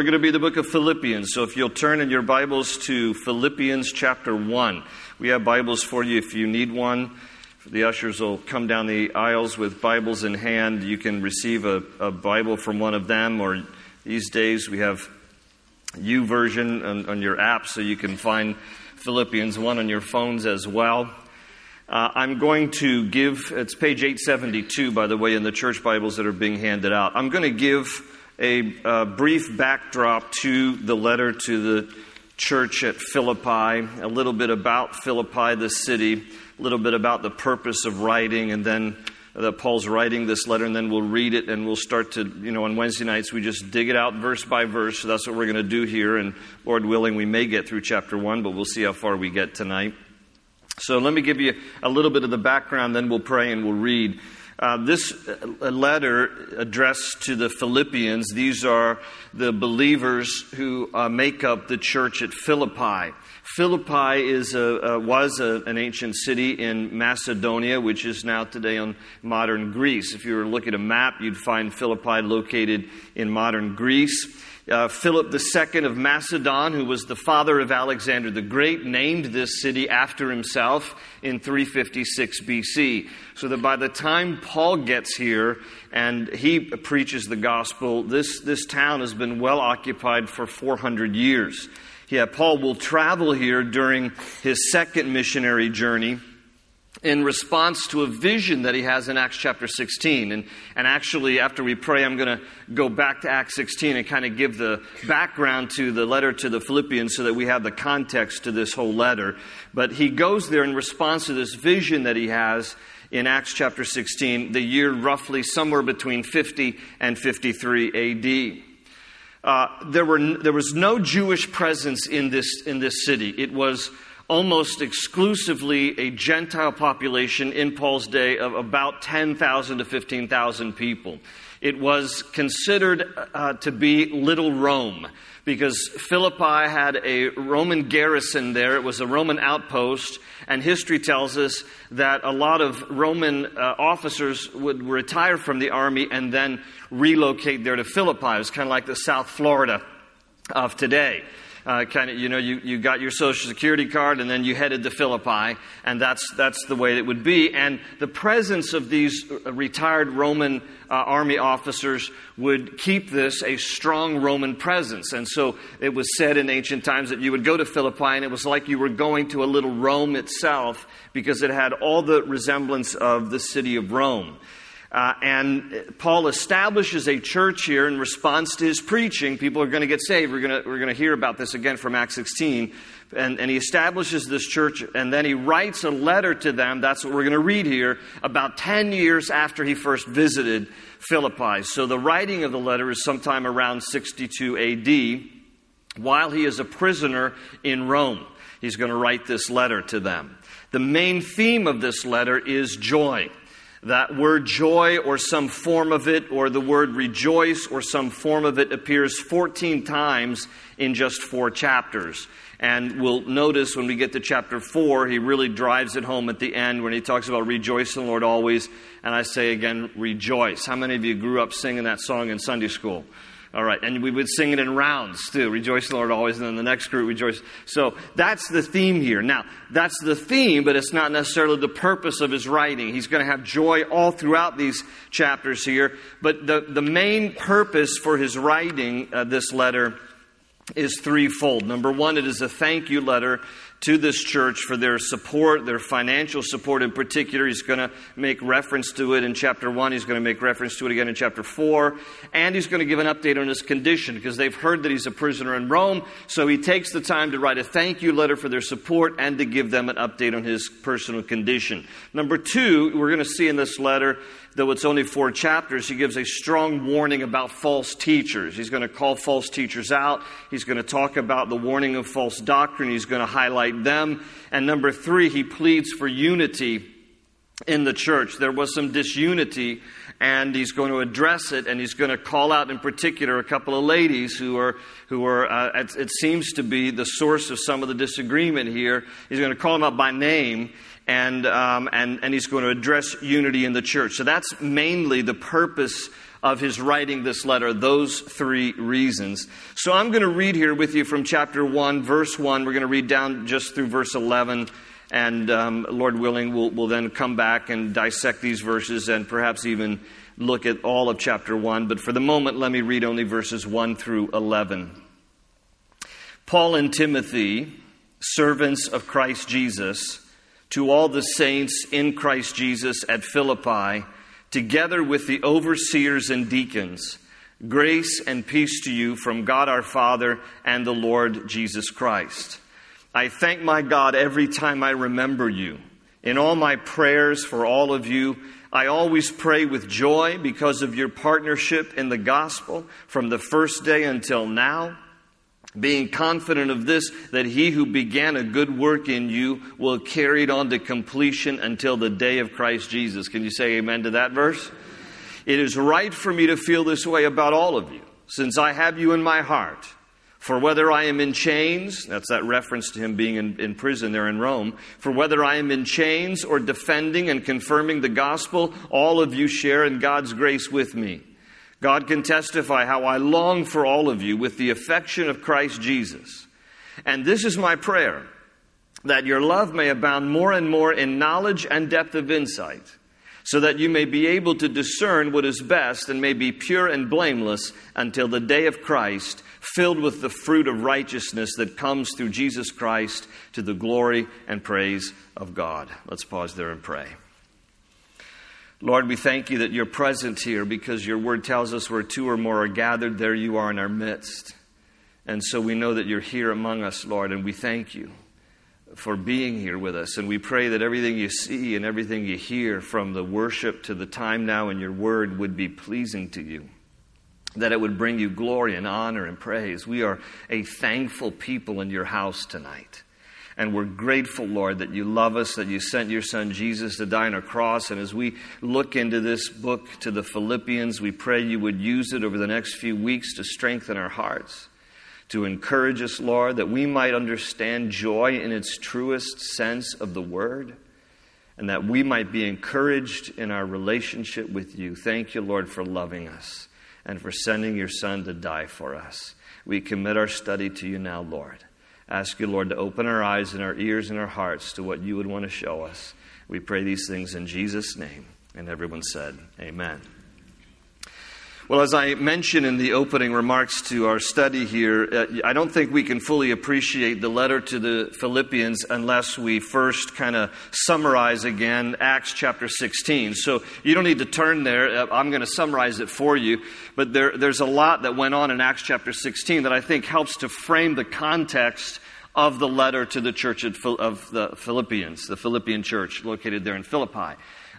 we're going to be the book of Philippians. So if you'll turn in your Bibles to Philippians chapter 1. We have Bibles for you if you need one. The ushers will come down the aisles with Bibles in hand. You can receive a Bible from one of them, or these days we have YouVersion on your app, so you can find Philippians 1 on your phones as well. I'm going to give, it's page 872, by the way, in the church Bibles that are being handed out. I'm going to give a brief backdrop to the letter to the church at Philippi, a little bit about Philippi, the city, a little bit about the purpose of writing, and then that Paul's writing this letter, and then we'll read it, and we'll start to, on Wednesday nights, we just dig it out verse by verse, so that's what we're going to do here, and Lord willing, we may get through chapter 1, but we'll see how far we get tonight. So let me give you a little bit of the background, then we'll pray and we'll read. This letter addressed to the Philippians, these are the believers who make up the church at Philippi. Philippi was an ancient city in Macedonia, which is now today on modern Greece. If you were to look at a map, you'd find Philippi located in modern Greece. Philip II of Macedon, who was the father of Alexander the Great, named this city after himself in 356 BC. So that by the time Paul gets here and he preaches the gospel, this town has been well occupied for 400 years. Paul will travel here during his second missionary journey in response to a vision that he has in Acts chapter 16. And actually, after we pray, I'm going to go back to Acts 16 and kind of give the background to the letter to the Philippians so that we have the context to this whole letter. But he goes there in response to this vision that he has in Acts chapter 16, the year roughly somewhere between 50 and 53 AD. There was no Jewish presence in this city. It was almost exclusively a Gentile population in Paul's day of about 10,000 to 15,000 people. It was considered to be Little Rome because Philippi had a Roman garrison there. It was a Roman outpost, and history tells us that a lot of Roman officers would retire from the army and then relocate there to Philippi. It was kind of like the South Florida of today. You got your Social Security card and then you headed to Philippi, and that's the way it would be. And the presence of these retired Roman army officers would keep this a strong Roman presence. And so it was said in ancient times that you would go to Philippi and it was like you were going to a little Rome itself because it had all the resemblance of the city of Rome. And Paul establishes a church here in response to his preaching. People are going to get saved. We're going to hear about this again from Acts 16. And he establishes this church, and then he writes a letter to them. That's what we're going to read here, about 10 years after he first visited Philippi. So the writing of the letter is sometime around 62 AD, while he is a prisoner in Rome. He's going to write this letter to them. The main theme of this letter is joy. That word joy or some form of it, or the word rejoice or some form of it, appears 14 times in just 4 chapters. And we'll notice when we get to chapter 4, he really drives it home at the end when he talks about rejoice in the Lord always. And I say again, rejoice. How many of you grew up singing that song in Sunday school? All right, and we would sing it in rounds too. Rejoice in the Lord always, and then the next group, rejoice. So that's the theme here. Now, that's the theme, but it's not necessarily the purpose of his writing. He's going to have joy all throughout these chapters here. But the main purpose for his writing this letter is threefold. Number one, it is a thank you letter to this church for their support, their financial support in particular. He's going to make reference to it in chapter 1. He's going to make reference to it again in chapter 4. And he's going to give an update on his condition because they've heard that he's a prisoner in Rome. So he takes the time to write a thank you letter for their support and to give them an update on his personal condition. Number 2, we're going to see in this letter, though it's only 4 chapters, he gives a strong warning about false teachers. He's going to call false teachers out. He's going to talk about the warning of false doctrine. He's going to highlight them. And number 3, he pleads for unity in the church. There was some disunity, and he's going to address it, and he's going to call out in particular a couple of ladies who are it seems to be the source of some of the disagreement here. He's going to call them out by name, and he's going to address unity in the church. So that's mainly the purpose of his writing this letter, those three reasons. So I'm going to read here with you from chapter 1, verse 1. We're going to read down just through verse 11. And Lord willing, we'll then come back and dissect these verses and perhaps even look at all of chapter 1. But for the moment, let me read only verses 1 through 11. Paul and Timothy, servants of Christ Jesus, to all the saints in Christ Jesus at Philippi, together with the overseers and deacons, grace and peace to you from God our Father and the Lord Jesus Christ. I thank my God every time I remember you. In all my prayers for all of you, I always pray with joy because of your partnership in the gospel from the first day until now, being confident of this, that he who began a good work in you will carry it on to completion until the day of Christ Jesus. Can you say amen to that verse? It is right for me to feel this way about all of you, since I have you in my heart. For whether I am in chains, that's that reference to him being in prison there in Rome, for whether I am in chains or defending and confirming the gospel, all of you share in God's grace with me. God can testify how I long for all of you with the affection of Christ Jesus. And this is my prayer, that your love may abound more and more in knowledge and depth of insight, so that you may be able to discern what is best and may be pure and blameless until the day of Christ, filled with the fruit of righteousness that comes through Jesus Christ to the glory and praise of God. Let's pause there and pray. Lord, we thank you that you're present here because your word tells us where two or more are gathered, there you are in our midst. And so we know that you're here among us, Lord, and we thank you for being here with us. And we pray that everything you see and everything you hear from the worship to the time now in your word would be pleasing to you, that it would bring you glory and honor and praise. We are a thankful people in your house tonight. And we're grateful, Lord, that you love us, that you sent your son Jesus to die on a cross. And as we look into this book to the Philippians, we pray you would use it over the next few weeks to strengthen our hearts, to encourage us, Lord, that we might understand joy in its truest sense of the word, and that we might be encouraged in our relationship with you. Thank you, Lord, for loving us and for sending your son to die for us. We commit our study to you now, Lord. Ask you, Lord, to open our eyes and our ears and our hearts to what you would want to show us. We pray these things in Jesus' name. And everyone said, amen. Well, as I mentioned in the opening remarks to our study here, I don't think we can fully appreciate the letter to the Philippians unless we first kind of summarize again Acts chapter 16. So you don't need to turn there. I'm going to summarize it for you. But there's a lot that went on in Acts chapter 16 that I think helps to frame the context of the letter to the church of the Philippians, the Philippian church located there in Philippi.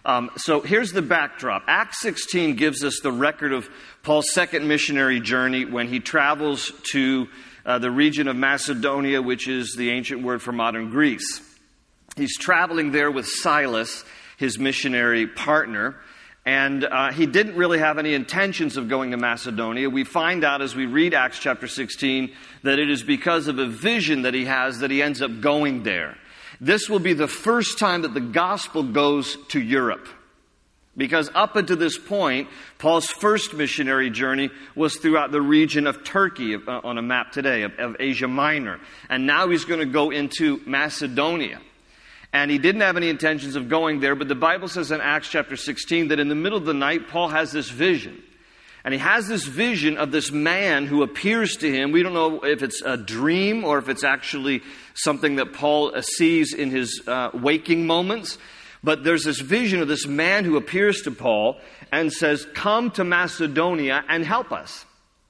So here's the backdrop. Acts 16 gives us the record of Paul's second missionary journey when he travels to the region of Macedonia, which is the ancient word for modern Greece. He's traveling there with Silas, his missionary partner, and he didn't really have any intentions of going to Macedonia. We find out as we read Acts chapter 16 that it is because of a vision that he has that he ends up going there. This will be the first time that the gospel goes to Europe. Because up until this point, Paul's first missionary journey was throughout the region of Turkey, on a map today, of Asia Minor. And now he's going to go into Macedonia. And he didn't have any intentions of going there, but the Bible says in Acts chapter 16 that in the middle of the night, Paul has this vision. And he has this vision of this man who appears to him. We don't know if it's a dream or if it's actually something that Paul sees in his waking moments. But there's this vision of this man who appears to Paul and says, "Come to Macedonia and help us."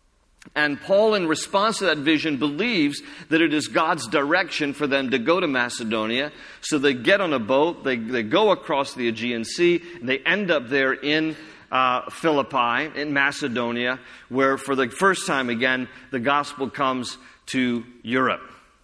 And Paul, in response to that vision, believes that it is God's direction for them to go to Macedonia. So they get on a boat, they go across the Aegean Sea, and they end up there in Philippi, in Macedonia, where for the first time again, the gospel comes to Europe.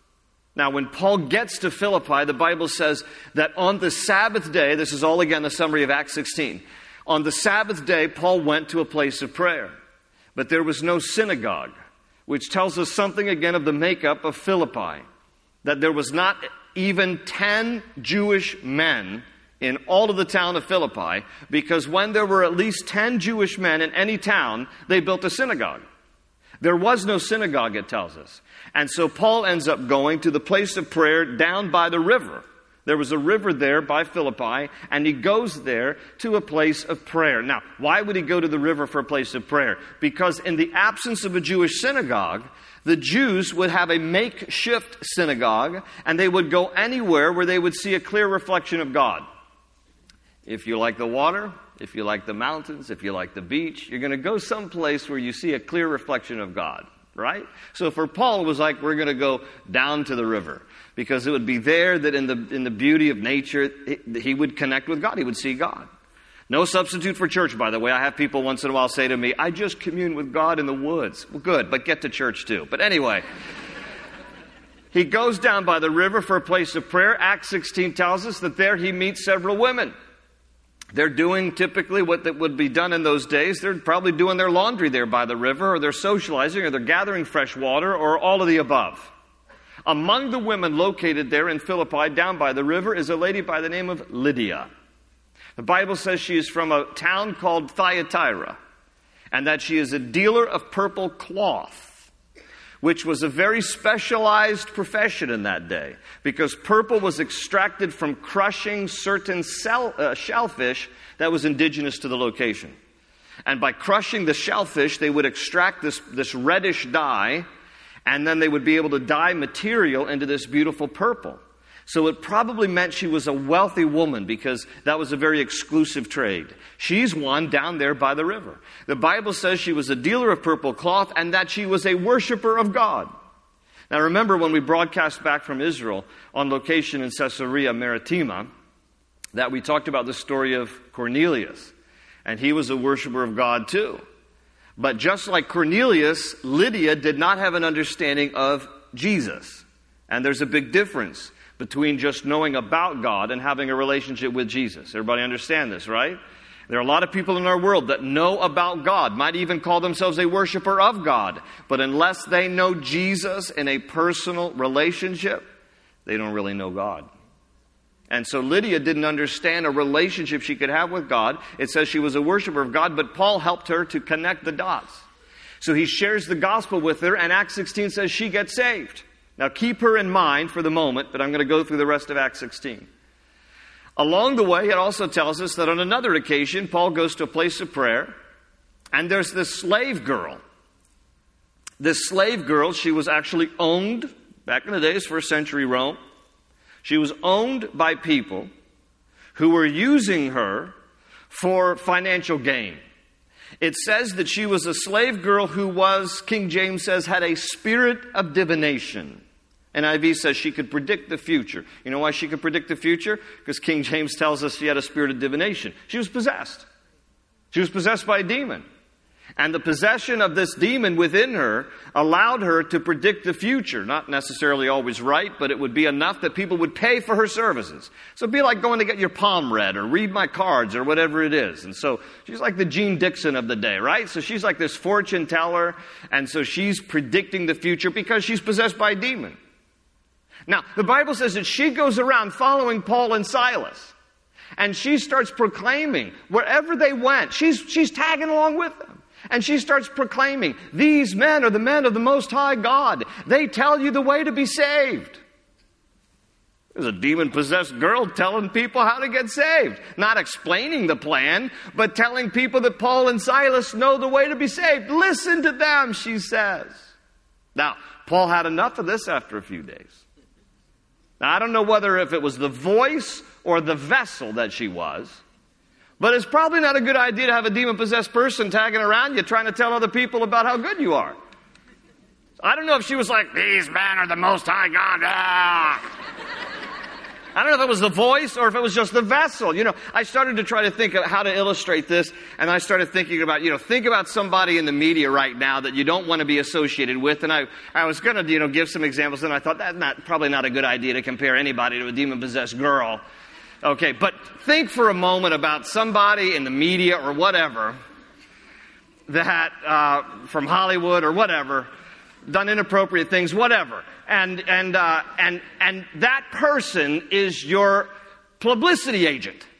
Now, when Paul gets to Philippi, the Bible says that on the Sabbath day, this is all again the summary of Acts 16, on the Sabbath day, Paul went to a place of prayer. But there was no synagogue, which tells us something again of the makeup of Philippi, that there was not even 10 Jewish men in all of the town of Philippi, because when there were at least 10 Jewish men in any town, they built a synagogue. There was no synagogue, it tells us. And so Paul ends up going to the place of prayer down by the river. There was a river there by Philippi, and he goes there to a place of prayer. Now, why would he go to the river for a place of prayer? Because in the absence of a Jewish synagogue, the Jews would have a makeshift synagogue, and they would go anywhere where they would see a clear reflection of God. If you like the water, if you like the mountains, if you like the beach, you're going to go someplace where you see a clear reflection of God, right? So for Paul, it was like, we're going to go down to the river, because it would be there that in the beauty of nature, he would connect with God. He would see God. No substitute for church, by the way. I have people once in a while say to me, I just commune with God in the woods. Well, good, but get to church too. But anyway, he goes down by the river for a place of prayer. Acts 16 tells us that there he meets several women. They're doing typically what that would be done in those days. They're probably doing their laundry there by the river, or they're socializing, or they're gathering fresh water, or all of the above. Among the women located there in Philippi, down by the river, is a lady by the name of Lydia. The Bible says she is from a town called Thyatira, and that she is a dealer of purple cloth, which was a very specialized profession in that day, because purple was extracted from crushing certain shellfish that was indigenous to the location. And by crushing the shellfish, they would extract this reddish dye, and then they would be able to dye material into this beautiful purple. So it probably meant she was a wealthy woman, because that was a very exclusive trade. She's one down there by the river. The Bible says she was a dealer of purple cloth, and that she was a worshiper of God. Now remember, when we broadcast back from Israel on location in Caesarea Maritima, that we talked about the story of Cornelius. And he was a worshiper of God too. But just like Cornelius, Lydia did not have an understanding of Jesus. And there's a big difference between just knowing about God and having a relationship with Jesus. Everybody understand this, right? There are a lot of people in our world that know about God, might even call themselves a worshiper of God. But unless they know Jesus in a personal relationship, they don't really know God. And so Lydia didn't understand a relationship she could have with God. It says she was a worshiper of God, but Paul helped her to connect the dots. So he shares the gospel with her, and Acts 16 says she gets saved. Now keep her in mind for the moment, but I'm going to go through the rest of Acts 16. Along the way, it also tells us that on another occasion, Paul goes to a place of prayer, and there's this slave girl. This slave girl, she was actually owned, back in the days, first century Rome. She was owned by people who were using her for financial gain. It says that she was a slave girl who was, King James says, had a spirit of divination. NIV says she could predict the future. You know why she could predict the future? Because King James tells us she had a spirit of divination. She was possessed. She was possessed by a demon. And the possession of this demon within her allowed her to predict the future. Not necessarily always right, but it would be enough that people would pay for her services. So it'd be like going to get your palm read or read my cards or whatever it is. And so she's like the Jean Dixon of the day, right? So she's like this fortune teller. And so she's predicting the future because she's possessed by a demon. Now, the Bible says that she goes around following Paul and Silas. And she starts proclaiming wherever they went. She's tagging along with them. And she starts proclaiming, these men are the men of the Most High God. They tell you the way to be saved. There's a demon-possessed girl telling people how to get saved. Not explaining the plan, but telling people that Paul and Silas know the way to be saved. Listen to them, she says. Now, Paul had enough of this after a few days. Now, I don't know whether if it was the voice or the vessel that she was, but it's probably not a good idea to have a demon-possessed person tagging around you trying to tell other people about how good you are. I don't know if she was like, these men are the Most High God. Ah! I don't know if it was the voice or if it was just the vessel. You know, I started to try to think of how to illustrate this, and I started thinking about, think about somebody in the media right now that you don't want to be associated with. And I was going to, give some examples, and I thought that's probably not a good idea to compare anybody to a demon-possessed girl. Okay, but think for a moment about somebody in the media or whatever that, from Hollywood or whatever, done inappropriate things, whatever. And that person is your publicity agent.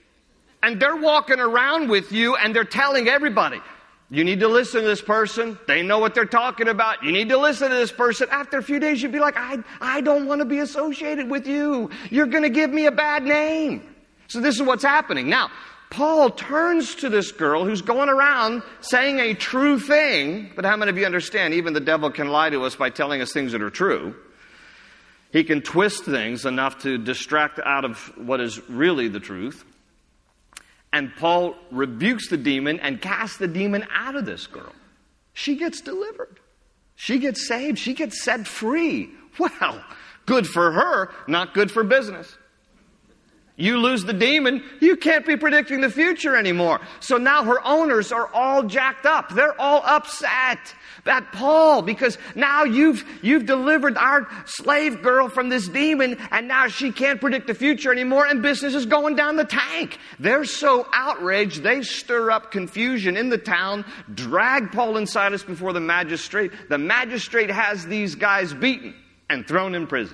And they're walking around with you and they're telling everybody, you need to listen to this person. They know what they're talking about. You need to listen to this person. After a few days, you'd be like, I don't want to be associated with you. You're going to give me a bad name. So this is what's happening. Now, Paul turns to this girl who's going around saying a true thing. But how many of you understand, even the devil can lie to us by telling us things that are true. He can twist things enough to distract out of what is really the truth. And Paul rebukes the demon and casts the demon out of this girl. She gets delivered. She gets saved. She gets set free. Well, good for her, not good for business. You lose the demon, you can't be predicting the future anymore. So now her owners are all jacked up. They're all upset at Paul because now you've delivered our slave girl from this demon and now she can't predict the future anymore and business is going down the tank. They're so outraged, they stir up confusion in the town, drag Paul and Silas before the magistrate. The magistrate has these guys beaten and thrown in prison.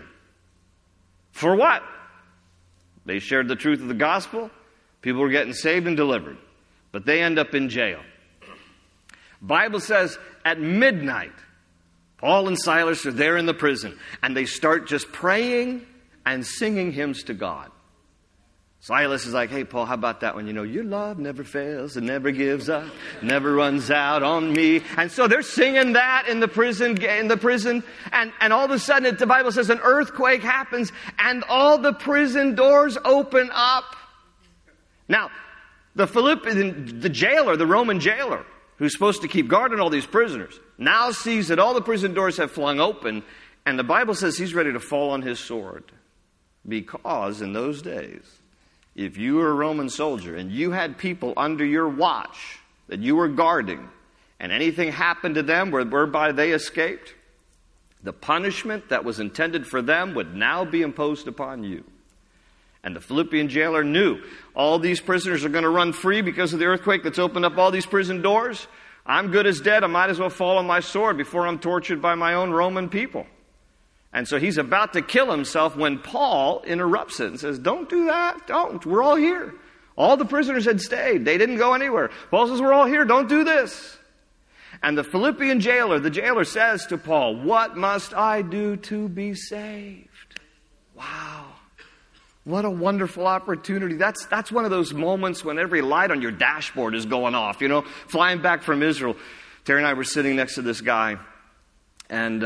For what? They shared the truth of the gospel. People were getting saved and delivered. But they end up in jail. Bible says at midnight, Paul and Silas are there in the prison. And they start just praying and singing hymns to God. Silas is like, hey, Paul, how about that one? You know, your love never fails and never gives up, never runs out on me. And so they're singing that in the prison. And all of a sudden, the Bible says an earthquake happens and all the prison doors open up. Now, the jailer, the Roman jailer, who's supposed to keep guard on all these prisoners, now sees that all the prison doors have flung open. And the Bible says he's ready to fall on his sword. Because in those days, if you were a Roman soldier and you had people under your watch that you were guarding and anything happened to them whereby they escaped, the punishment that was intended for them would now be imposed upon you. And the Philippian jailer knew all these prisoners are going to run free because of the earthquake that's opened up all these prison doors. I'm good as dead. I might as well fall on my sword before I'm tortured by my own Roman people. And so he's about to kill himself when Paul interrupts it and says, don't do that. Don't. We're all here. All the prisoners had stayed. They didn't go anywhere. Paul says, we're all here. Don't do this. And the Philippian jailer, the jailer says to Paul, what must I do to be saved? Wow. What a wonderful opportunity. That's one of those moments when every light on your dashboard is going off. You know, flying back from Israel, Terry and I were sitting next to this guy and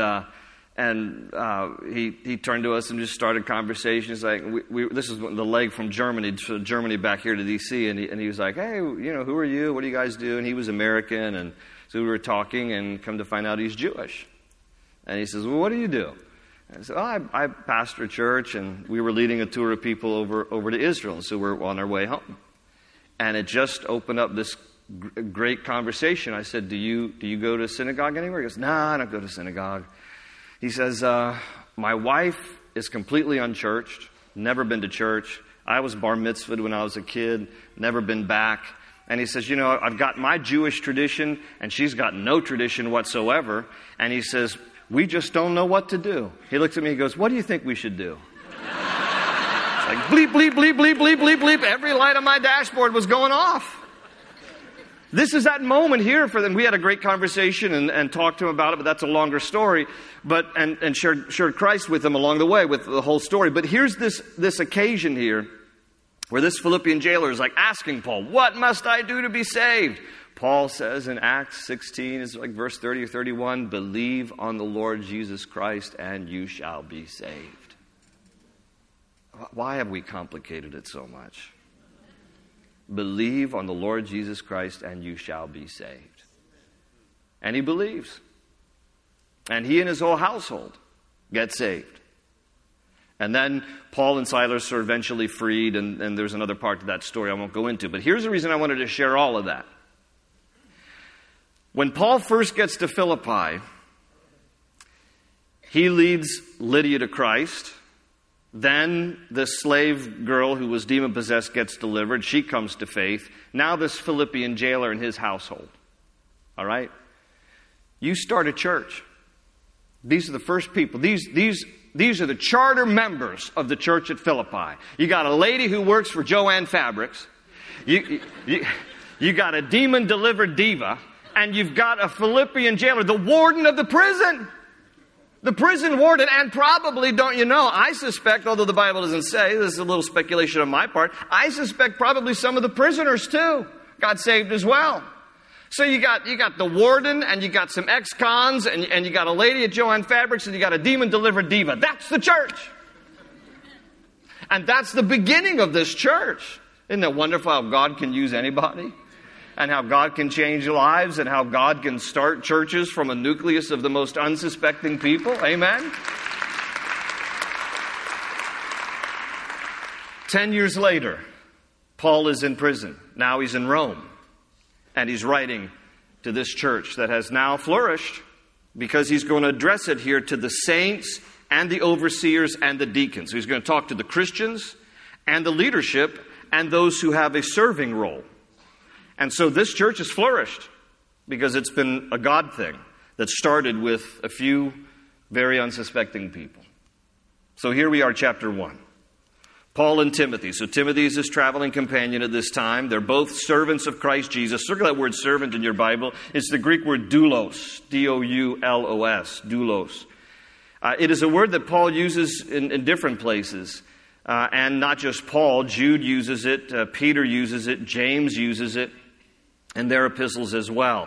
he turned to us and just started conversations. Like this is the leg from Germany back here to D.C. And he was like, hey, you know, who are you? What do you guys do? And he was American. And so we were talking and come to find out he's Jewish. And he says, well, what do you do? And I said, I pastor a church and we were leading a tour of people over to Israel. And so we're on our way home. And it just opened up this great conversation. I said, do you go to synagogue anywhere? He goes, no, I don't go to synagogue. He says, my wife is completely unchurched, never been to church. I was bar mitzvahed when I was a kid, never been back. And he says, you know, I've got my Jewish tradition, and she's got no tradition whatsoever. And he says, we just don't know what to do. He looks at me, he goes, what do you think we should do? It's like bleep, bleep, bleep, bleep, bleep, bleep, bleep. Every light on my dashboard was going off. This is that moment here for them. We had a great conversation and talked to him about it, but that's a longer story. But and shared Christ with him along the way with the whole story. But here's this occasion here where this Philippian jailer is like asking Paul, what must I do to be saved? Paul says in Acts 16, it's like verse 30 or 31, believe on the Lord Jesus Christ and you shall be saved. Why have we complicated it so much? Believe on the Lord Jesus Christ and you shall be saved. And he believes. And he and his whole household get saved. And then Paul and Silas are eventually freed, and there's another part to that story I won't go into. But here's the reason I wanted to share all of that. When Paul first gets to Philippi, he leads Lydia to Christ. Then the slave girl who was demon-possessed gets delivered. She comes to faith. Now this Philippian jailer and his household. All right? You start a church. These are the first people. These are the charter members of the church at Philippi. You got a lady who works for Joanne Fabrics. You got a demon-delivered diva, and you've got a Philippian jailer, the warden of the prison. The prison warden, and probably, don't you know, I suspect, although the Bible doesn't say, this is a little speculation on my part, I suspect probably some of the prisoners too got saved as well. So you got the warden, and you got some ex-cons, and you got a lady at Joann Fabrics, and you got a demon-delivered diva. That's the church. And that's the beginning of this church. Isn't it wonderful how God can use anybody? And how God can change lives, and how God can start churches from a nucleus of the most unsuspecting people? Amen? 10 years later, Paul is in prison. Now he's in Rome. And he's writing to this church that has now flourished, because he's going to address it here to the saints and the overseers and the deacons. So he's going to talk to the Christians and the leadership and those who have a serving role. And so this church has flourished because it's been a God thing that started with a few very unsuspecting people. So here we are, chapter 1. Paul and Timothy. So Timothy is his traveling companion at this time. They're both servants of Christ Jesus. Circle that word servant in your Bible. It's the Greek word doulos, D-O-U-L-O-S, doulos. It is a word that Paul uses in different places. And not just Paul. Jude uses it. Peter uses it. James uses it. And their epistles as well.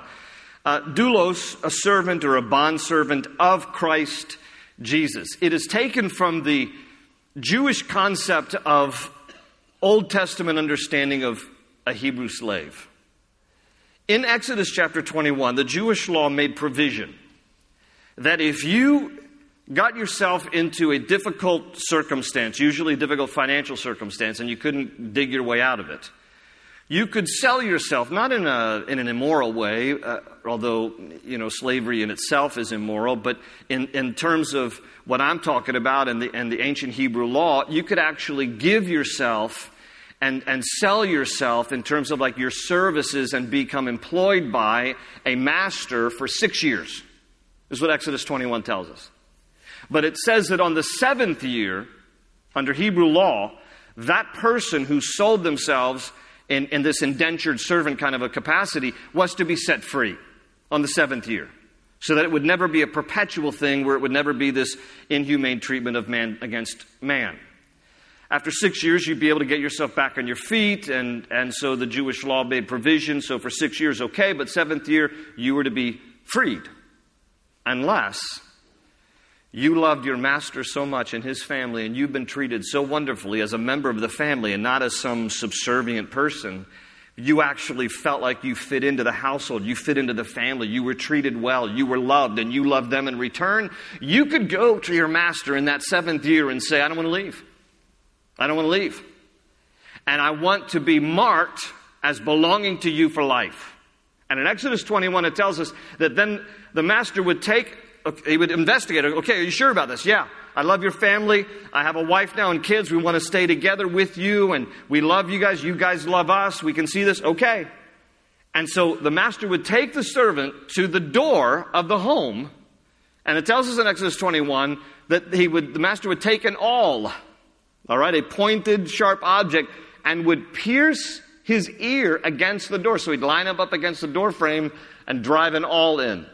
Doulos, a servant or a bondservant of Christ Jesus. It is taken from the Jewish concept of Old Testament understanding of a Hebrew slave. In Exodus chapter 21, the Jewish law made provision that if you got yourself into a difficult circumstance, usually a difficult financial circumstance, and you couldn't dig your way out of it, you could sell yourself, not in an immoral way, although, slavery in itself is immoral, but in terms of what I'm talking about and the ancient Hebrew law, you could actually give yourself and sell yourself in terms of like your services and become employed by a master for 6 years. This is what Exodus 21 tells us. But it says that on the 7th year, under Hebrew law, that person who sold themselves in this indentured servant kind of a capacity was to be set free on the 7th year. So that it would never be a perpetual thing where it would never be this inhumane treatment of man against man. After 6 years, you'd be able to get yourself back on your feet, and so the Jewish law made provision. So for 6 years, okay, but 7th year, you were to be freed. Unless you loved your master so much and his family, and you've been treated so wonderfully as a member of the family and not as some subservient person. You actually felt like you fit into the household, you fit into the family, you were treated well, you were loved, and you loved them in return. You could go to your master in that 7th year and say, I don't want to leave. I don't want to leave. And I want to be marked as belonging to you for life. And in Exodus 21, it tells us that then the master would he would investigate. Okay, are you sure about this? Yeah. I love your family. I have a wife now and kids. We want to stay together with you, and we love you guys. You guys love us. We can see this. Okay. And so the master would take the servant to the door of the home, and it tells us in Exodus 21 that the master would take an awl, all right, a pointed, sharp object, and would pierce his ear against the door. So he'd line up against the door frame and drive an awl in.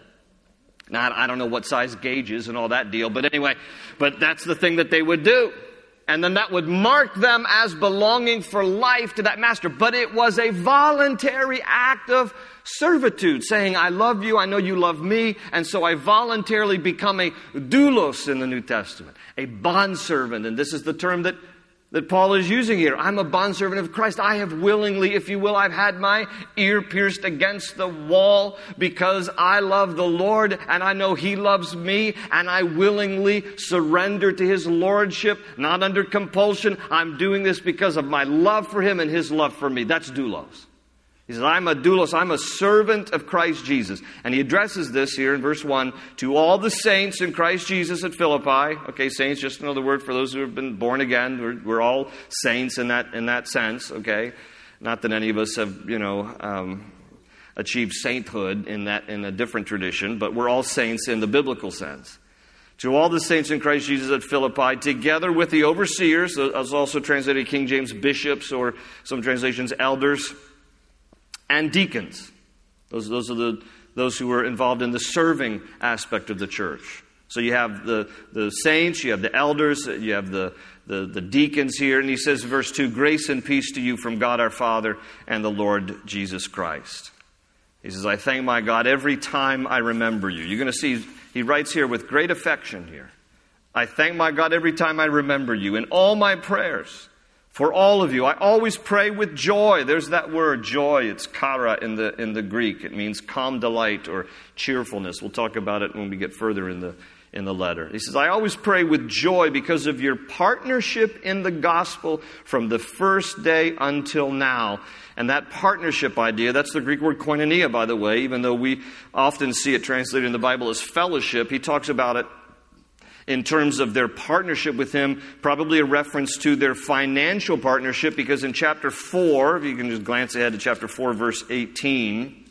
Now, I don't know what size gauges and all that deal, but anyway, but that's the thing that they would do. And then that would mark them as belonging for life to that master. But it was a voluntary act of servitude, saying, I love you, I know you love me, and so I voluntarily become a doulos in the New Testament, a bondservant. And this is the term that Paul is using here. I'm a bondservant of Christ. I have willingly, if you will, I've had my ear pierced against the wall because I love the Lord and I know He loves me, and I willingly surrender to His lordship, not under compulsion. I'm doing this because of my love for Him and His love for me. That's doulos. He says, I'm a doulos, I'm a servant of Christ Jesus. And he addresses this here in verse 1 to all the saints in Christ Jesus at Philippi. Okay, saints, just another word for those who have been born again. We're all saints in that sense, okay? Not that any of us have, achieved sainthood in a different tradition, but we're all saints in the biblical sense. To all the saints in Christ Jesus at Philippi, together with the overseers, as also translated King James, bishops, or some translations, elders, and deacons. Those are those who were involved in the serving aspect of the church. So you have the saints, you have the elders, you have the deacons here. And he says, verse 2, grace and peace to you from God our Father and the Lord Jesus Christ. He says, I thank my God every time I remember you. You're going to see, he writes here with great affection here. I thank my God every time I remember you in all my prayers for all of you. I always pray with joy. There's that word, joy. It's chara in the Greek. It means calm delight or cheerfulness. We'll talk about it when we get further in the letter. He says, I always pray with joy because of your partnership in the gospel from the first day until now. And that partnership idea, that's the Greek word koinonia, by the way, even though we often see it translated in the Bible as fellowship. He talks about it in terms of their partnership with him, probably a reference to their financial partnership, because in chapter 4, if you can just glance ahead to chapter 4, verse 18,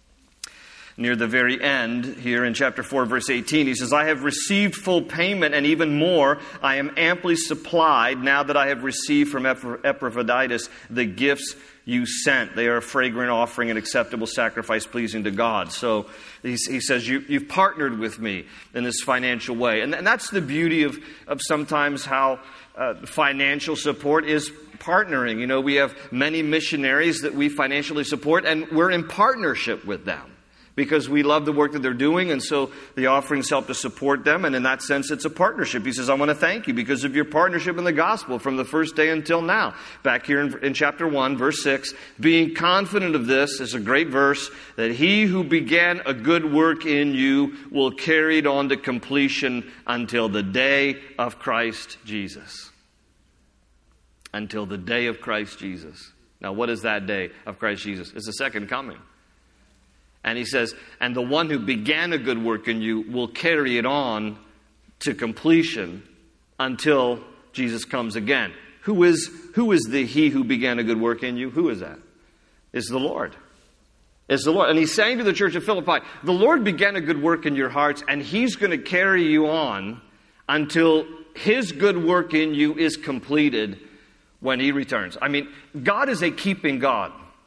near the very end here in chapter 4, verse 18, he says, I have received full payment, and even more, I am amply supplied now that I have received from Epaphroditus the gifts you sent. They are a fragrant offering, an acceptable sacrifice pleasing to God. So he says, you've partnered with me in this financial way. And that's the beauty of sometimes how financial support is partnering. You know, we have many missionaries that we financially support, and we're in partnership with them because we love the work that they're doing, and so the offerings help to support them, and in that sense, it's a partnership. He says, I want to thank you because of your partnership in the gospel from the first day until now. Back here in chapter 1, verse 6, being confident of this, is a great verse, that he who began a good work in you will carry it on to completion until the day of Christ Jesus. Until the day of Christ Jesus. Now, what is that day of Christ Jesus? It's the second coming. And he says, and the one who began a good work in you will carry it on to completion until Jesus comes again. Who is the he who began a good work in you? Who is that? It's the Lord. It's the Lord. And he's saying to the church of Philippi, the Lord began a good work in your hearts, and he's going to carry you on until his good work in you is completed when he returns. I mean, God is a keeping God.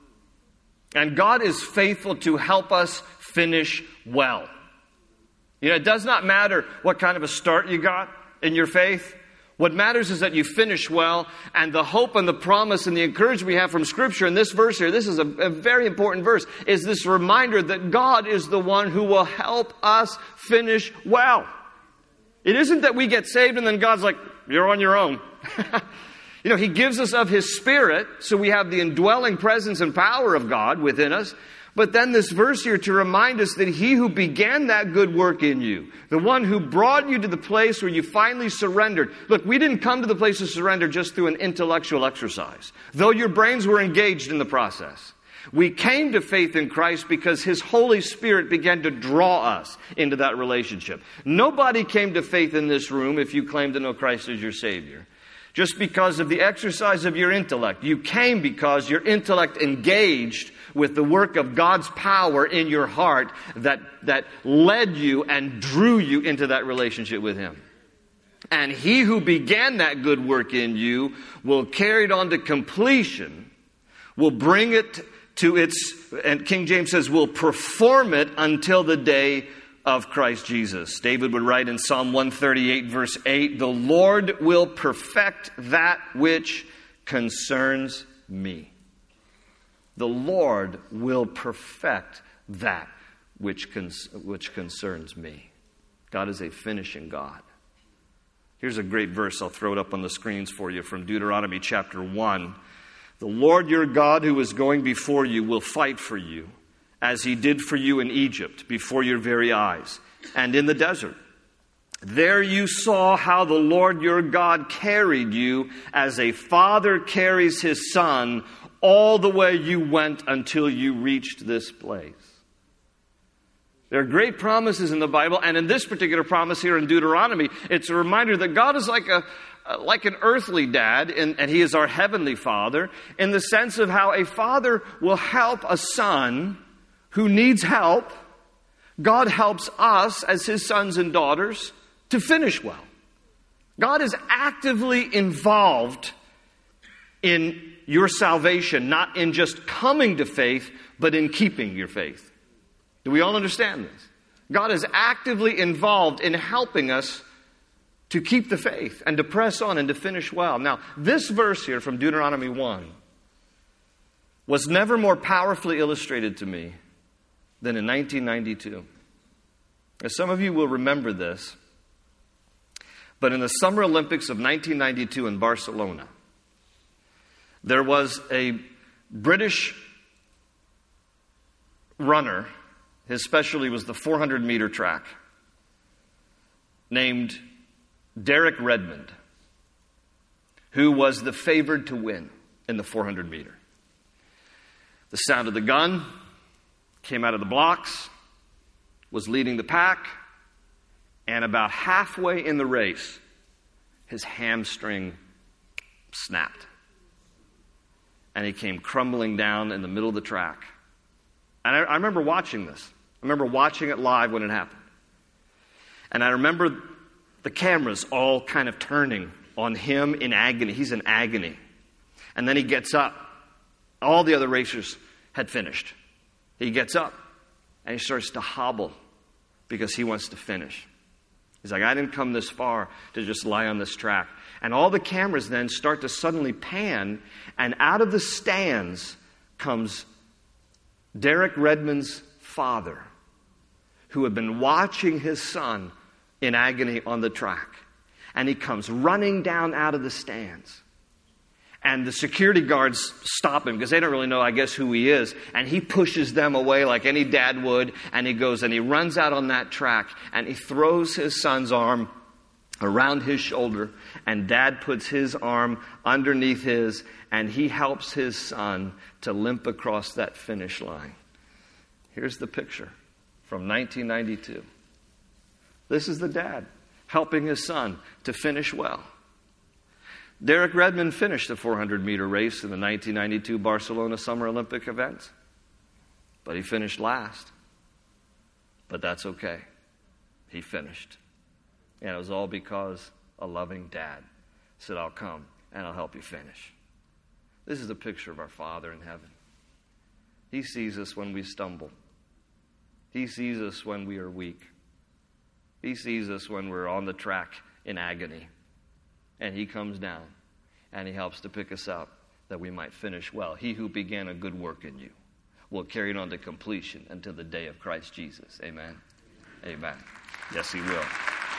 And God is faithful to help us finish well. You know, it does not matter what kind of a start you got in your faith. What matters is that you finish well, and the hope and the promise and the encouragement we have from Scripture in this verse here, this is a very important verse, is this reminder that God is the one who will help us finish well. It isn't that we get saved and then God's like, you're on your own. You know, he gives us of his Spirit, so we have the indwelling presence and power of God within us. But then this verse here to remind us that he who began that good work in you, the one who brought you to the place where you finally surrendered. Look, we didn't come to the place of surrender just through an intellectual exercise, though your brains were engaged in the process. We came to faith in Christ because his Holy Spirit began to draw us into that relationship. Nobody came to faith in this room if you claim to know Christ as your Savior. Just because of the exercise of your intellect. You came because your intellect engaged with the work of God's power in your heart that led you and drew you into that relationship with him. And he who began that good work in you will carry it on to completion, will bring it to its, and King James says, will perform it until the day of Christ Jesus. David would write in Psalm 138, verse 8, the Lord will perfect that which concerns me. The Lord will perfect that which concerns me. God is a finishing God. Here's a great verse. I'll throw it up on the screens for you from Deuteronomy chapter 1. The Lord your God who is going before you will fight for you, as he did for you in Egypt, before your very eyes, and in the desert. There you saw how the Lord your God carried you as a father carries his son all the way you went until you reached this place. There are great promises in the Bible, and in this particular promise here in Deuteronomy, it's a reminder that God is like an earthly dad, and he is our heavenly father, in the sense of how a father will help a son who needs help. God helps us as his sons and daughters to finish well. God is actively involved in your salvation, not in just coming to faith, but in keeping your faith. Do we all understand this? God is actively involved in helping us to keep the faith and to press on and to finish well. Now, this verse here from Deuteronomy 1 was never more powerfully illustrated to me than in 1992. As some of you will remember this, but in the Summer Olympics of 1992 in Barcelona, there was a British runner, his specialty was the 400-meter track, named Derek Redmond, who was the favored to win in the 400-meter. The sound of the gun, came out of the blocks, was leading the pack, and about halfway in the race, his hamstring snapped. And he came crumbling down in the middle of the track. And I remember watching this. I remember watching it live when it happened. And I remember the cameras all kind of turning on him in agony. He's in agony. And then he gets up. All the other racers had finished. He gets up and he starts to hobble because he wants to finish. He's like, I didn't come this far to just lie on this track. And all the cameras then start to suddenly pan, and out of the stands comes Derek Redmond's father, who had been watching his son in agony on the track. And he comes running down out of the stands. And the security guards stop him because they don't really know, I guess, who he is. And he pushes them away like any dad would. And he goes and he runs out on that track and he throws his son's arm around his shoulder. And dad puts his arm underneath his and he helps his son to limp across that finish line. Here's the picture from 1992. This is the dad helping his son to finish well. Derek Redmond finished the 400-meter race in the 1992 Barcelona Summer Olympic event. But he finished last. But that's okay. He finished. And it was all because a loving dad said, I'll come and I'll help you finish. This is a picture of our Father in heaven. He sees us when we stumble. He sees us when we are weak. He sees us when we're on the track in agony. And he comes down and he helps to pick us up that we might finish well. He who began a good work in you will carry it on to completion until the day of Christ Jesus. Amen. Amen. Yes, he will.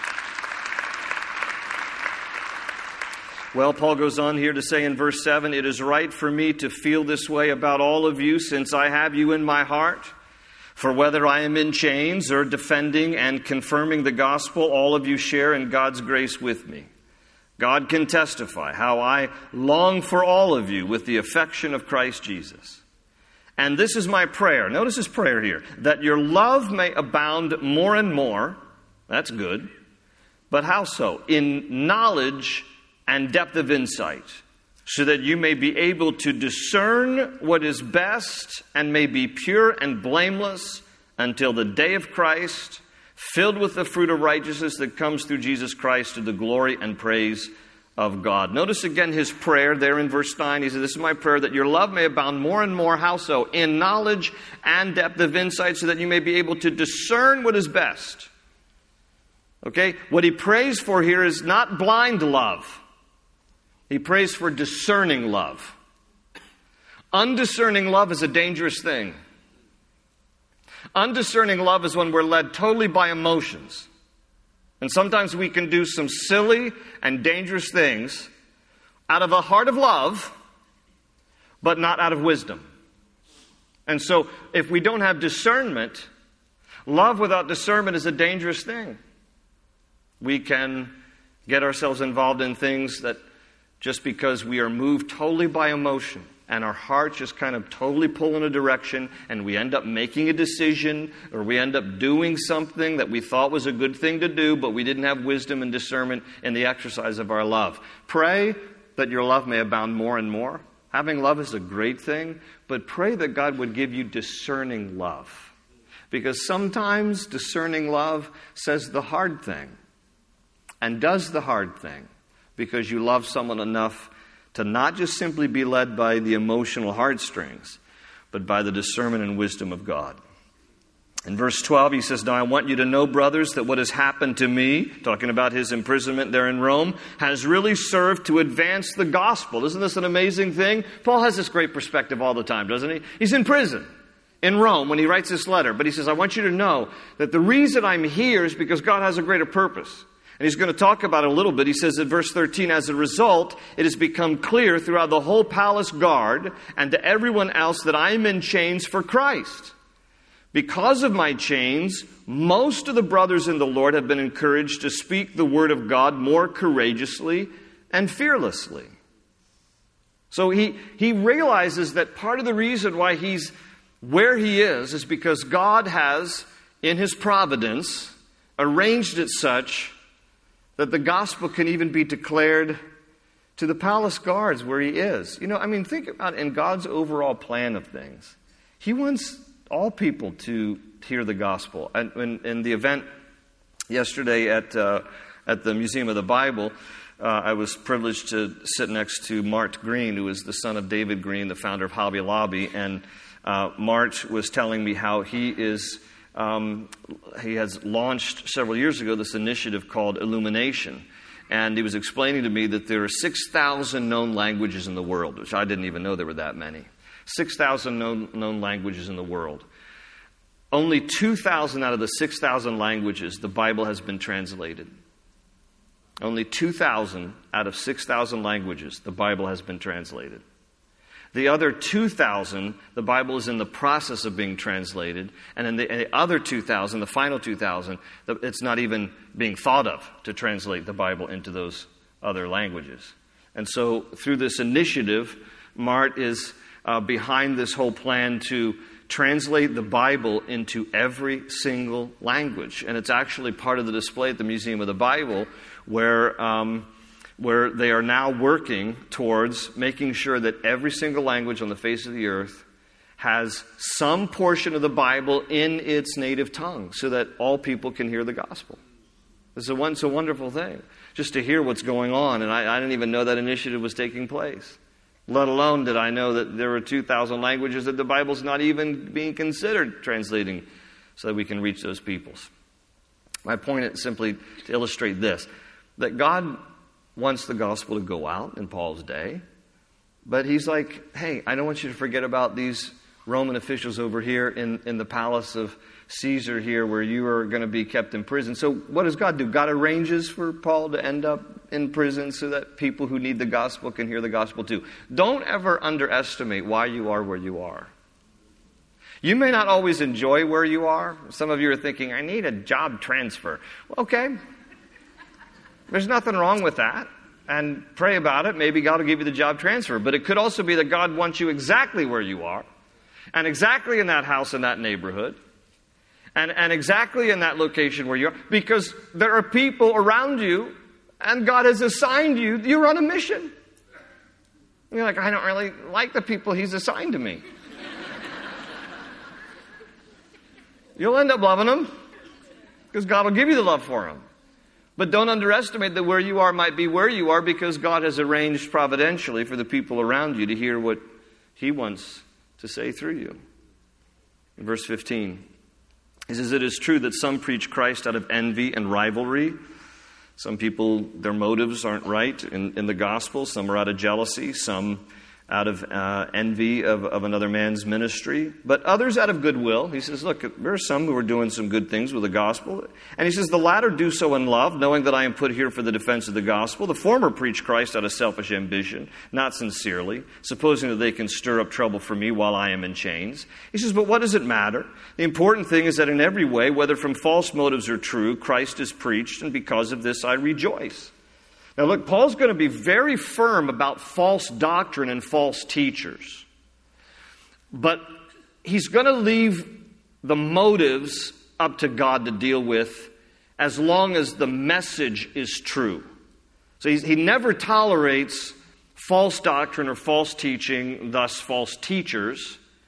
Well, Paul goes on here to say in verse 7, it is right for me to feel this way about all of you since I have you in my heart. For whether I am in chains or defending and confirming the gospel, all of you share in God's grace with me. God can testify how I long for all of you with the affection of Christ Jesus. And this is my prayer. Notice his prayer here. That your love may abound more and more. That's good. But how so? In knowledge and depth of insight, so that you may be able to discern what is best and may be pure and blameless until the day of Christ, filled with the fruit of righteousness that comes through Jesus Christ to the glory and praise of God. Notice again his prayer there in verse 9. He said, this is my prayer, that your love may abound more and more. How so? In knowledge and depth of insight, so that you may be able to discern what is best. Okay? What he prays for here is not blind love. He prays for discerning love. Undiscerning love is a dangerous thing. Undiscerning love is when we're led totally by emotions. And sometimes we can do some silly and dangerous things out of a heart of love, but not out of wisdom. And so if we don't have discernment, love without discernment is a dangerous thing. We can get ourselves involved in things that just because we are moved totally by emotion and our hearts just kind of totally pull in a direction and we end up making a decision or we end up doing something that we thought was a good thing to do, but we didn't have wisdom and discernment in the exercise of our love. Pray that your love may abound more and more. Having love is a great thing, but pray that God would give you discerning love. Because sometimes discerning love says the hard thing and does the hard thing because you love someone enough to not just simply be led by the emotional heartstrings, but by the discernment and wisdom of God. In verse 12, he says, "Now I want you to know, brothers, that what has happened to me," talking about his imprisonment there in Rome, "has really served to advance the gospel." Isn't this an amazing thing? Paul has this great perspective all the time, doesn't he? He's in prison in Rome when he writes this letter. But he says, "I want you to know that the reason I'm here is because God has a greater purpose." And he's going to talk about it a little bit. He says in verse 13, "As a result, it has become clear throughout the whole palace guard and to everyone else that I am in chains for Christ. Because of my chains, most of the brothers in the Lord have been encouraged to speak the word of God more courageously and fearlessly." So he realizes that part of the reason why he's where he is because God has, in his providence, arranged it such that the gospel can even be declared to the palace guards where he is. Think about in God's overall plan of things. He wants all people to hear the gospel. And in the event yesterday at the Museum of the Bible, I was privileged to sit next to Mart Green, who is the son of David Green, the founder of Hobby Lobby. And Mart was telling me how he has launched several years ago this initiative called Illumination. And he was explaining to me that there are 6,000 known languages in the world, which I didn't even know there were that many. 6,000 known languages in the world. Only 2,000 out of the 6,000 languages, the Bible has been translated. Only 2,000 out of 6,000 languages, the Bible has been translated. The other 2,000, the Bible is in the process of being translated. And in the other 2,000, the final 2,000, it's not even being thought of to translate the Bible into those other languages. And so through this initiative, Mart is behind this whole plan to translate the Bible into every single language. And it's actually part of the display at the Museum of the Bible where they are now working towards making sure that every single language on the face of the earth has some portion of the Bible in its native tongue so that all people can hear the gospel. It's a wonderful thing just to hear what's going on. And I didn't even know that initiative was taking place. Let alone did I know that there were 2,000 languages that the Bible's not even being considered translating so that we can reach those peoples. My point is simply to illustrate this, that God wants the gospel to go out in Paul's day, but he's like, hey, I don't want you to forget about these Roman officials over here in the palace of Caesar here where you are going to be kept in prison. So what does God do? God arranges for Paul to end up in prison so that people who need the gospel can hear the gospel too. Don't ever underestimate why you are where you are. You may not always enjoy where you are. Some of you are thinking, I need a job transfer. Well, okay. There's nothing wrong with that. And pray about it. Maybe God will give you the job transfer. But it could also be that God wants you exactly where you are. And exactly in that house in that neighborhood. And exactly in that location where you are. Because there are people around you. And God has assigned you. You're on a mission. You're like, I don't really like the people He's assigned to me. You'll end up loving them. Because God will give you the love for them. But don't underestimate that where you are might be where you are because God has arranged providentially for the people around you to hear what He wants to say through you. In verse 15, he says, it is true that some preach Christ out of envy and rivalry. Some people, their motives aren't right in the gospel. Some are out of jealousy. Some out of envy of another man's ministry, but others out of goodwill. He says, look, there are some who are doing some good things with the gospel. And he says, the latter do so in love, knowing that I am put here for the defense of the gospel. The former preach Christ out of selfish ambition, not sincerely, supposing that they can stir up trouble for me while I am in chains. He says, but what does it matter? The important thing is that in every way, whether from false motives or true, Christ is preached, and because of this I rejoice. Now look, Paul's going to be very firm about false doctrine and false teachers. But he's going to leave the motives up to God to deal with as long as the message is true. So he never tolerates false doctrine or false teaching, thus false teachers,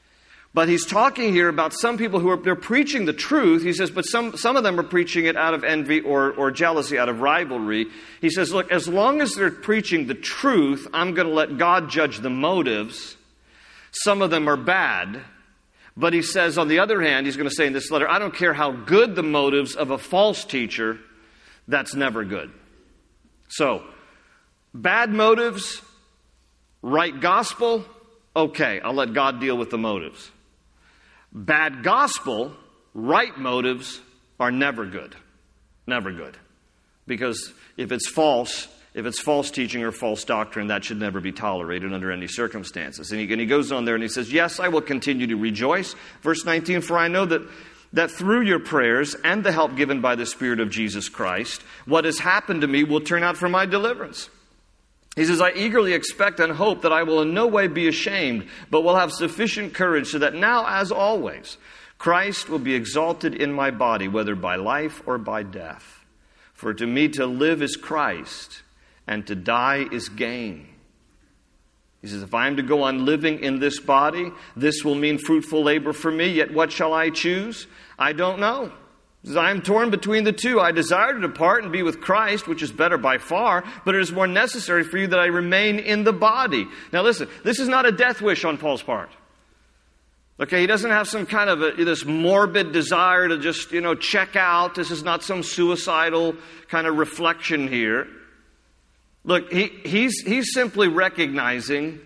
But he's talking here about some people they're preaching the truth. He says, but some of them are preaching it out of envy or jealousy, out of rivalry. He says, look, as long as they're preaching the truth, I'm going to let God judge the motives. Some of them are bad. But he says, on the other hand, he's going to say in this letter, I don't care how good the motives of a false teacher, that's never good. So, bad motives, right gospel, okay, I'll let God deal with the motives. Bad gospel, right motives are never good. Never good. Because if it's false teaching or false doctrine, that should never be tolerated under any circumstances. And he goes on there and he says, yes, I will continue to rejoice. Verse 19, for I know that through your prayers and the help given by the Spirit of Jesus Christ, what has happened to me will turn out for my deliverance. He says, I eagerly expect and hope that I will in no way be ashamed, but will have sufficient courage so that now, as always, Christ will be exalted in my body, whether by life or by death. For to me to live is Christ, and to die is gain. He says, if I am to go on living in this body, this will mean fruitful labor for me, yet what shall I choose? I don't know. He says, I am torn between the two. I desire to depart and be with Christ, which is better by far, but it is more necessary for you that I remain in the body. Now listen, this is not a death wish on Paul's part. Okay, he doesn't have some kind of this morbid desire to just, check out. This is not some suicidal kind of reflection here. Look, he's simply recognizing,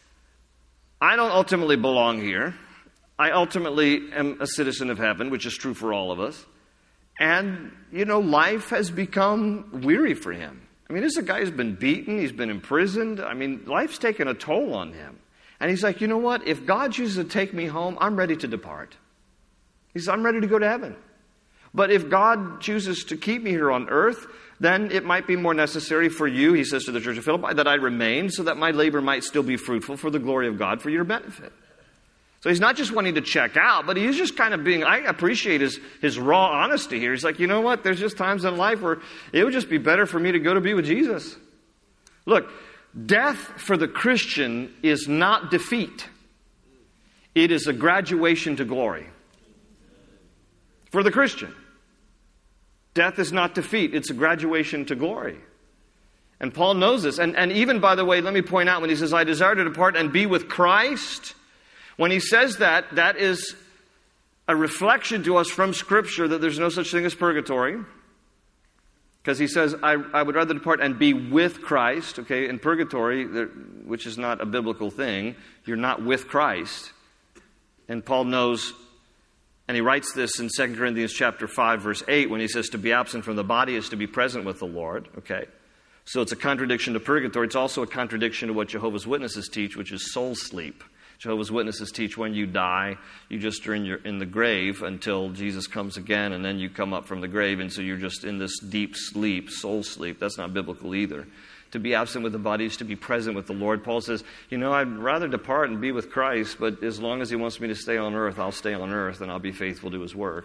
I don't ultimately belong here. I ultimately am a citizen of heaven, which is true for all of us. And, life has become weary for him. I mean, this is a guy who's been beaten. He's been imprisoned. I mean, life's taken a toll on him. And he's like, you know what? If God chooses to take me home, I'm ready to depart. He says, I'm ready to go to heaven. But if God chooses to keep me here on earth, then it might be more necessary for you, he says to the church of Philippi, that I remain so that my labor might still be fruitful for the glory of God, for your benefit. So he's not just wanting to check out, but he's just kind of I appreciate his raw honesty here. He's like, you know what? There's just times in life where it would just be better for me to go to be with Jesus. Look, death for the Christian is not defeat. It is a graduation to glory. For the Christian. Death is not defeat. It's a graduation to glory. And Paul knows this. And even, by the way, let me point out, when he says, I desire to depart and be with Christ, when he says that, that is a reflection to us from Scripture that there's no such thing as purgatory. Because he says, I would rather depart and be with Christ. Okay, in purgatory, which is not a biblical thing, you're not with Christ. And Paul knows, and he writes this in 2 Corinthians chapter 5, verse 8, when he says to be absent from the body is to be present with the Lord. Okay, so it's a contradiction to purgatory. It's also a contradiction to what Jehovah's Witnesses teach, which is soul sleep. Jehovah's Witnesses teach when you die, you just are in the grave until Jesus comes again, and then you come up from the grave, and so you're just in this deep sleep, soul sleep. That's not biblical either. To be absent with the body is to be present with the Lord. Paul says, I'd rather depart and be with Christ, but as long as he wants me to stay on earth, I'll stay on earth, and I'll be faithful to his work.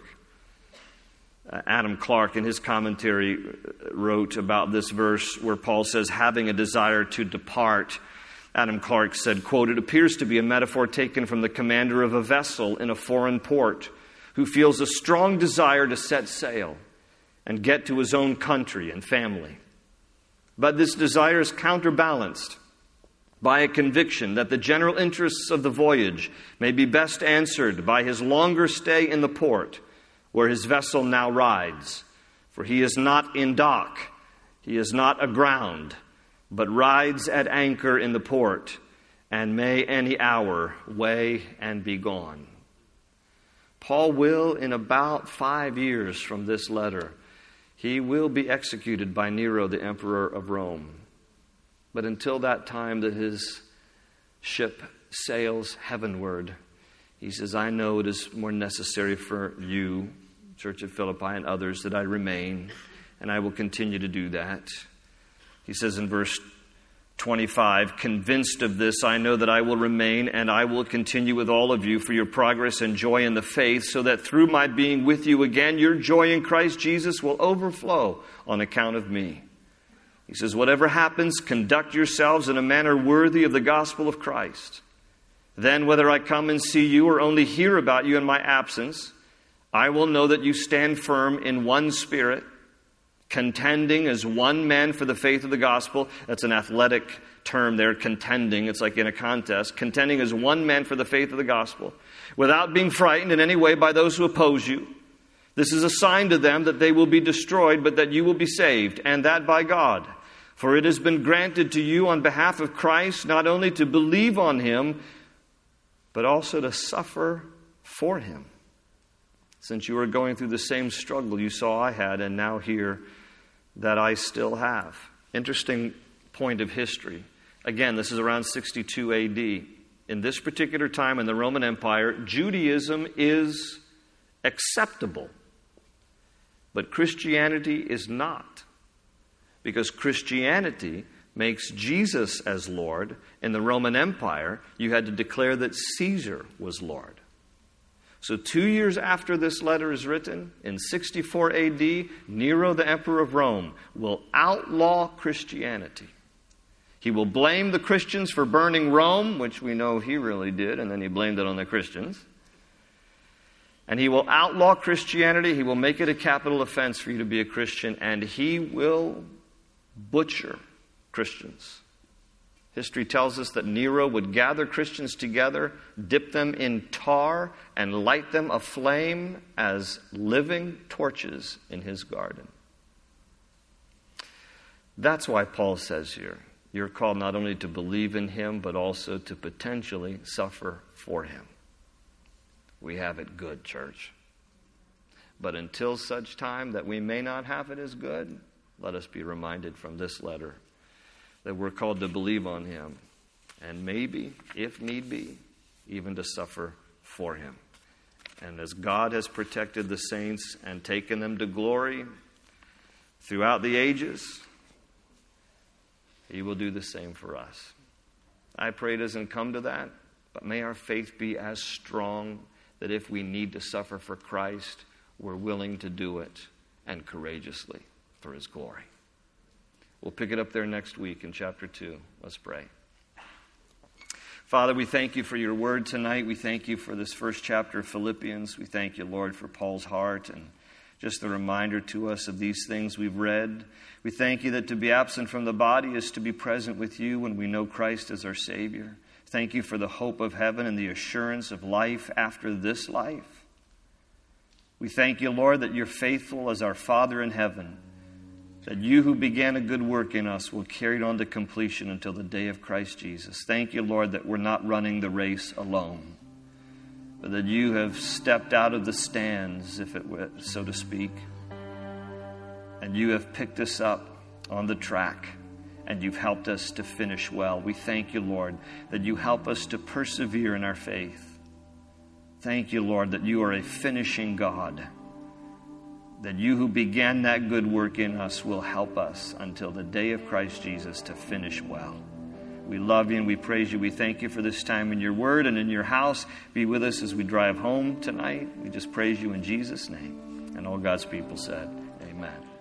Adam Clark, in his commentary, wrote about this verse where Paul says, having a desire to depart. Adam Clark said, quote, it appears to be a metaphor taken from the commander of a vessel in a foreign port who feels a strong desire to set sail and get to his own country and family. But this desire is counterbalanced by a conviction that the general interests of the voyage may be best answered by his longer stay in the port where his vessel now rides. For he is not in dock, he is not aground, but rides at anchor in the port, and may any hour weigh and be gone. Paul will, in about 5 years from this letter, he will be executed by Nero, the emperor of Rome. But until that time that his ship sails heavenward, he says, I know it is more necessary for you, Church of Philippi, and others, that I remain, and I will continue to do that. He says in verse 25, convinced of this, I know that I will remain and I will continue with all of you for your progress and joy in the faith, so that through my being with you again, your joy in Christ Jesus will overflow on account of me. He says, whatever happens, conduct yourselves in a manner worthy of the gospel of Christ. Then whether I come and see you or only hear about you in my absence, I will know that you stand firm in one spirit, contending as one man for the faith of the gospel. That's an athletic term there, contending. It's like in a contest. Contending as one man for the faith of the gospel, without being frightened in any way by those who oppose you. This is a sign to them that they will be destroyed, but that you will be saved, and that by God. For it has been granted to you on behalf of Christ not only to believe on him, but also to suffer for him. Since you are going through the same struggle you saw I had and now hear that I still have. Interesting point of history. Again, this is around 62 A.D. In this particular time in the Roman Empire, Judaism is acceptable, but Christianity is not. Because Christianity makes Jesus as Lord. In the Roman Empire, you had to declare that Caesar was Lord. So 2 years after this letter is written, in 64 A.D., Nero, the emperor of Rome, will outlaw Christianity. He will blame the Christians for burning Rome, which we know he really did, and then he blamed it on the Christians. And he will outlaw Christianity. He will make it a capital offense for you to be a Christian, and he will butcher Christians. History tells us that Nero would gather Christians together, dip them in tar, and light them aflame as living torches in his garden. That's why Paul says here, you're called not only to believe in him, but also to potentially suffer for him. We have it good, church. But until such time that we may not have it as good, let us be reminded from this letter that we're called to believe on him, and maybe, if need be, even to suffer for him. And as God has protected the saints and taken them to glory throughout the ages, he will do the same for us. I pray it doesn't come to that, but may our faith be as strong that if we need to suffer for Christ, we're willing to do it, and courageously for his glory. We'll pick it up there next week in chapter 2. Let's pray. Father, we thank you for your word tonight. We thank you for this first chapter of Philippians. We thank you, Lord, for Paul's heart and just the reminder to us of these things we've read. We thank you that to be absent from the body is to be present with you when we know Christ as our Savior. Thank you for the hope of heaven and the assurance of life after this life. We thank you, Lord, that you're faithful as our Father in heaven, that you who began a good work in us will carry it on to completion until the day of Christ Jesus. Thank you, Lord, that we're not running the race alone, but that you have stepped out of the stands, if it were, so to speak, and you have picked us up on the track, and you've helped us to finish well. We thank you, Lord, that you help us to persevere in our faith. Thank you, Lord, that you are a finishing God, that you who began that good work in us will help us until the day of Christ Jesus to finish well. We love you and we praise you. We thank you for this time in your word and in your house. Be with us as we drive home tonight. We just praise you in Jesus' name. And all God's people said, amen.